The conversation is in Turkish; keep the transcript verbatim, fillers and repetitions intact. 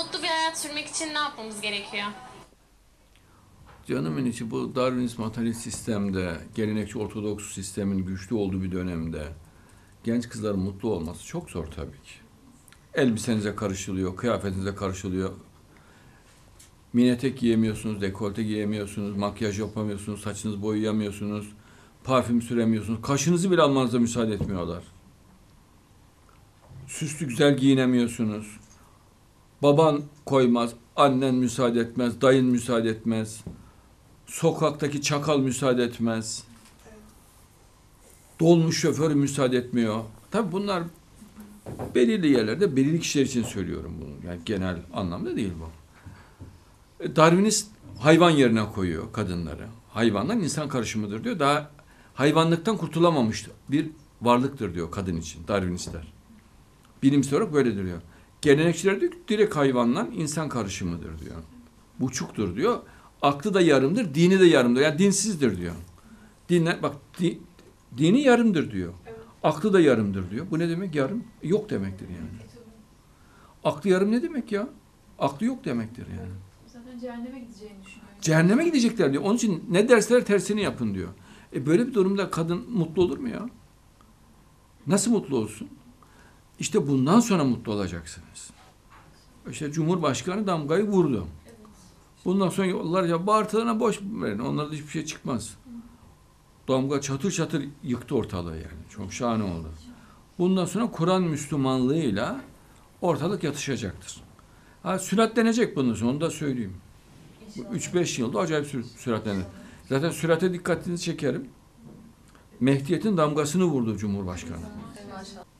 mutlu bir hayat sürmek için ne yapmamız gerekiyor? Canımın içi bu Darwinist materyalist sistemde, gelenekçi ortodoks sistemin güçlü olduğu bir dönemde genç kızların mutlu olması çok zor tabii ki. Elbisenize karışılıyor, kıyafetinize karışılıyor. Mini etek giyemiyorsunuz, dekolte giyemiyorsunuz, makyaj yapamıyorsunuz, saçınızı boyayamıyorsunuz, parfüm süremiyorsunuz, kaşınızı bile almanıza müsaade etmiyorlar. Süslü güzel giyinemiyorsunuz. Baban koymaz, annen müsaade etmez, dayın müsaade etmez. Sokaktaki çakal müsaade etmez. Dolmuş şoförü müsaade etmiyor. Tabii bunlar belirli yerlerde belirli kişiler için söylüyorum bunu. Yani genel anlamda değil bu. Darwinist hayvan yerine koyuyor kadınları. Hayvanlar insan karışımıdır diyor. Daha hayvanlıktan kurtulamamış bir varlıktır diyor kadın için Darwinistler. Bilimsel olarak böyledir diyor. Gelenekçiler diyor ki direkt hayvanlar insan karışımıdır diyor. Buçuktur diyor. Aklı da yarımdır, dini de yarımdır. Yani dinsizdir diyor. Dinler bak di, dini yarımdır diyor. Evet. Aklı da yarımdır diyor. Bu ne demek yarım? Yok demektir yani. Aklı yarım ne demek ya? Aklı yok demektir yani. Zaten cehenneme gideceğini düşünüyorum. Cehenneme gidecekler diyor. Onun için ne dersler tersini yapın diyor. E böyle bir durumda kadın mutlu olur mu ya? Nasıl mutlu olsun? İşte bundan sonra mutlu olacaksınız. İşte Cumhurbaşkanı damgayı vurdu. Bundan sonra yollarca bağırtılarına boş verin. Onlarda hiçbir şey çıkmaz. Damga çatır çatır yıktı ortalığı yani. Çok şahane oldu. Bundan sonra Kur'an Müslümanlığıyla ortalık yatışacaktır. Ha, süratlenecek bundan sonra, onu da söyleyeyim. üç beş yılda acayip sür süratlenir. Zaten sürate dikkatinizi çekerim. Mehdiyet'in damgasını vurdu Cumhurbaşkanı.